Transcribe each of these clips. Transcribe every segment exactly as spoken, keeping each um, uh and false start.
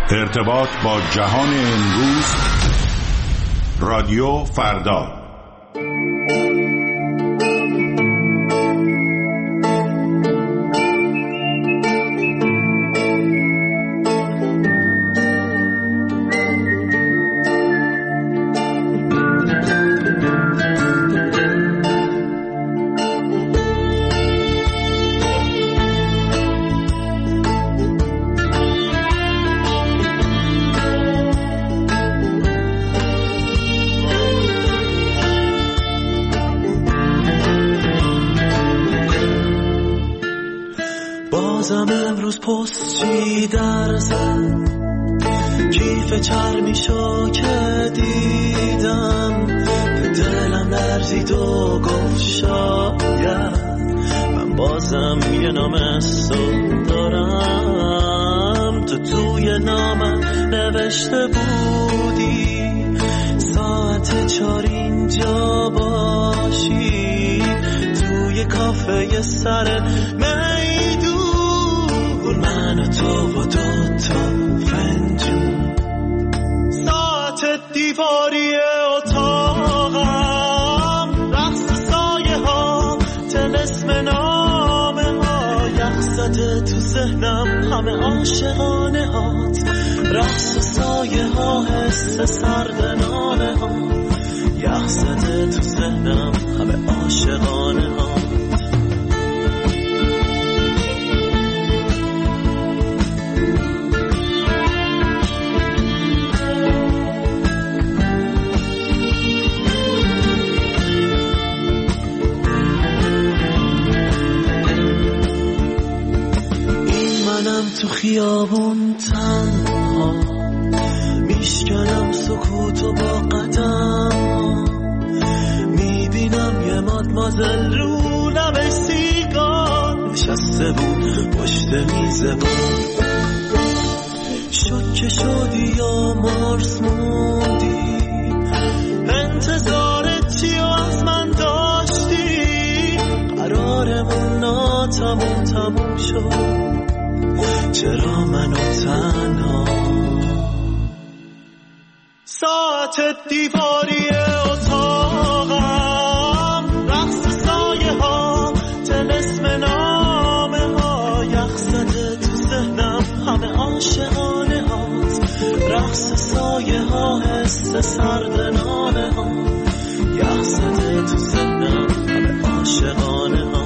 ارتباط با جهان امروز، رادیو فردا. بازم امروز پستی در زد، کیف چرمیشو که دیدم به دلم لرزید و گفت شاید من بازم یه نام اسم دارم. تو توی نامم نوشته بودی ساعت چار اینجا باشی، توی کافه سر میدون من و تو و دوتا فنجون، ساعت دیواری اتاقم، رقص سایه ها، طلسم نامه ها، یخ زده تو ذهنم همه عاشقانه هات، رقص سایه ها، حس سرد نامه ها، یخ زده تو ذهنم همه عاشقانه ها. تو خیابون تنها میشکنم سکوتو با قدم، میبینم یه مادمازل رو لب سیگار نشسته بود پشت میز بار، شوکه شدی یا مارس موندی، انتظار چی از من داشتی، قرارمون ناتموم تموم شد، چرا منو تنها، ساعت دیواری اتاقم، رقص سایه ها، طلسم نامه ها، یخ زده تو ذهنم همه عاشقانه هات، رقص سایه ها، حس سرد نامه ها، یخ زده تو ذهنم همه عاشقانه ها.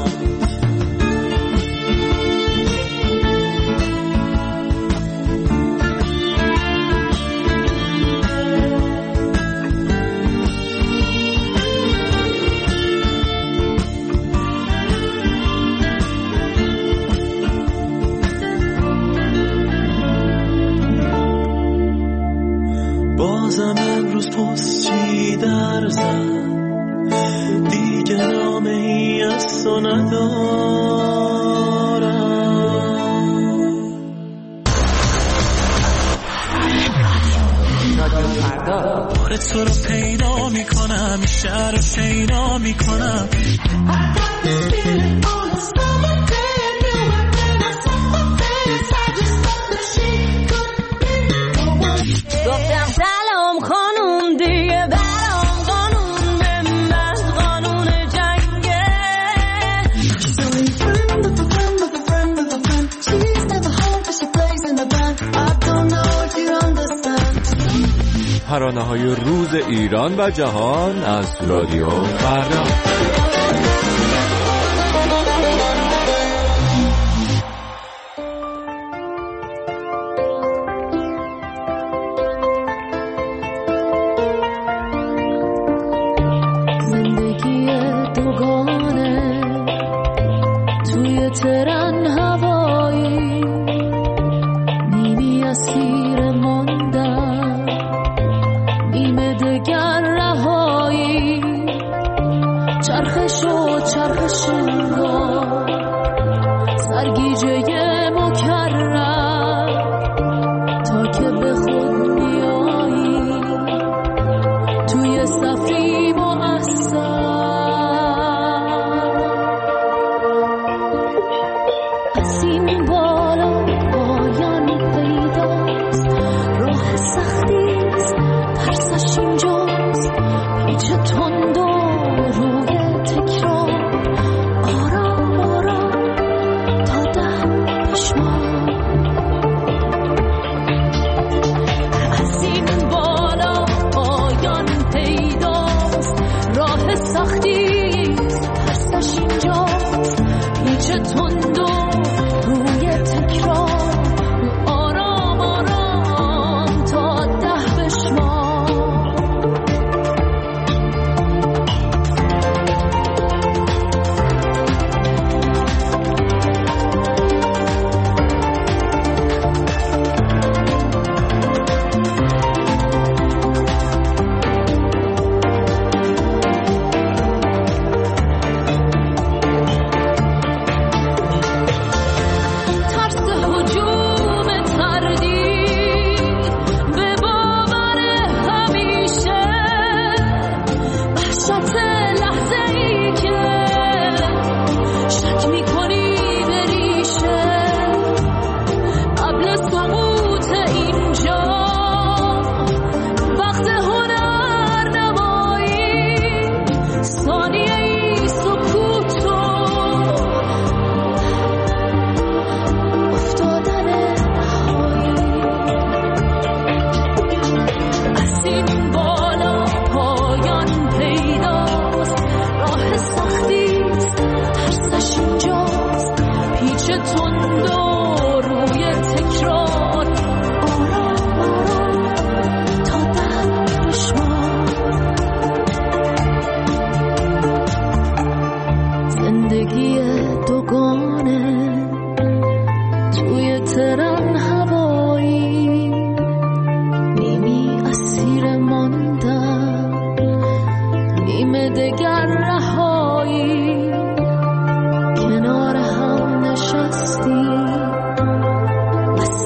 بازم امروز پستی در زد، دیگه نامه ای از تو ندارم. بار تو رو پیدا میکنم، شهر رو شینا میکنم، گفتم سلام خانوم دیگه برام قانون من قانون جنگه. ترانه های روز ایران و جهان از رادیو فردا. ترن هوایی نیمی اسیر ماندم، نیمه دگر رهایی، چرخش و چرخش انگار سرگیجه مکرر، تا که به خود میایی توی سفری مؤثر. از این بالا پایان پیداست،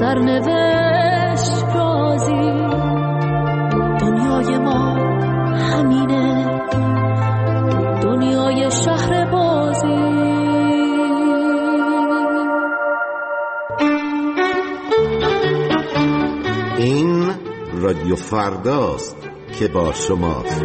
سرنوشت رازی، دنیای ما همینه، دنیای شهر بازی. این رادیو فرداست که با شماست.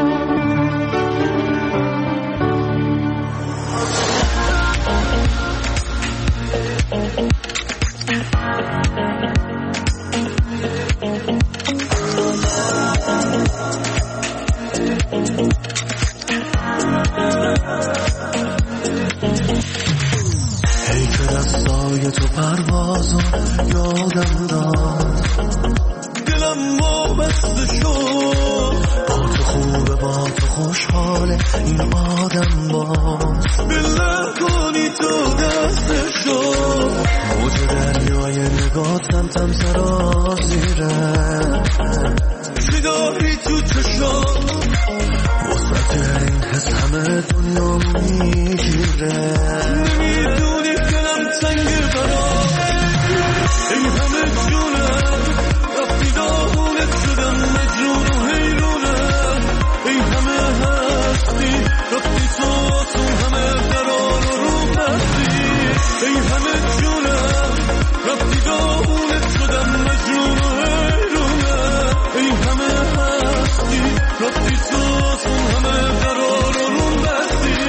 ای که دستای تو پروازم یادم داد، دلم وابسته شد، با تو خوبه با تو خوشحاله این آدم باز، بله کنی تو دسته شد، موج دریای نگاتم تم سرازیره، زیداری تو چشم وسط این حس همه دنیا میگیره، نمیدونی دلم تنگه برام، این همه جونم رفتی داغونت شدم مجنون و حیرونم، این همه هستی رفتی تو تو همه قرار و رو بستی، این همه جونم رفتی داغونت شدم مجنون و حیرونم، این همه هستی رفتی تو تو همه قرار و رو بستی.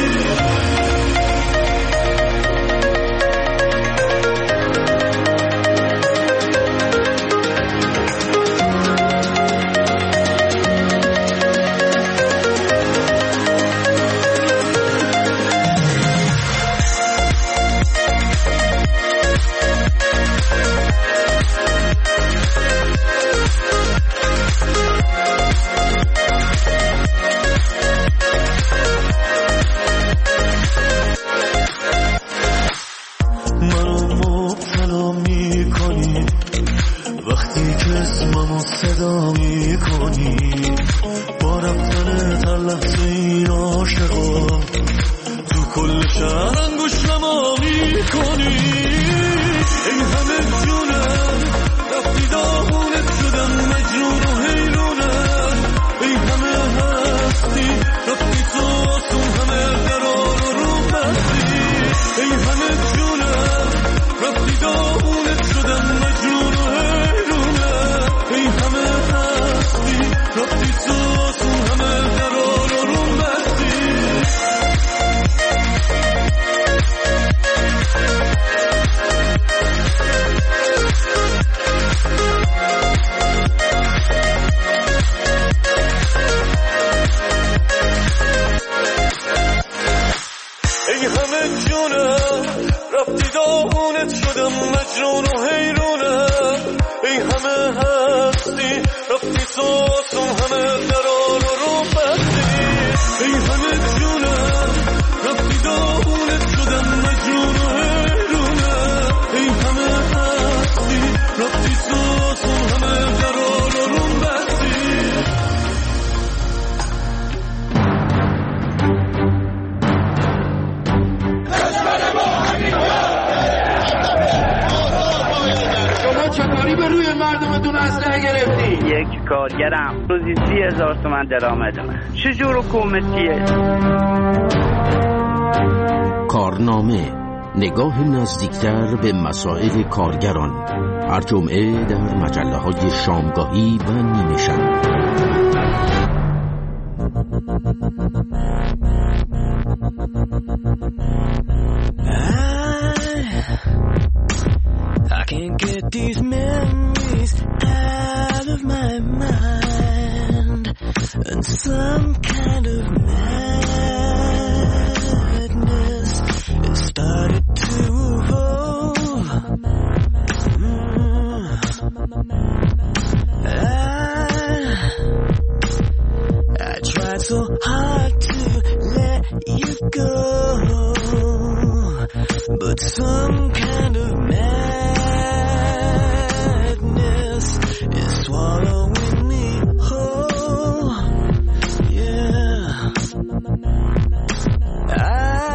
صدا می کنی با رفتن هر لحظه این عاشقا تو کل شهر انگوش نما می کنی، این همه جونم رفتی داغونت شدم مجنون و حیرونم، این همه هستی رفتی تو آسون همه قرار و رو بستی، این همه جونم رفتی داغونت شدم مجنون و حیرونم، این همه هستی رفتی تو آسون همه قرار و رو بستی. این همه جونم رفتی داغونت شدم مجنون و حیرونم، این همه هستی رفتی تو آسون همه قرار و رو بستی، این همه جونم رفتی داغونت شدم مجنون و حیرونم، این همه هستی رفتی تو آسون همه قرار و رو بستی. چطوری به روی مردمتون اسلحه گرفتی؟ یک کارگرم روزی سی هزار تومن درآمدمه. چجور حکومتیه؟ کارنامه، نگاه نزدیکتر به مسائل کارگران، هر جمعه در مجله های شامگاهی و نیمه شب. I can't get these memories out of my mind, and some kind of madness it started to evolve. Mm. I, I tried so hard to let you go, but some kind of madness is swallowing me whole. Yeah,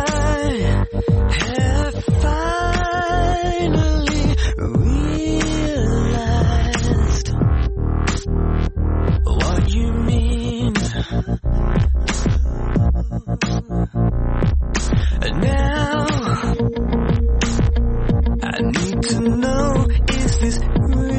I have finally realized please.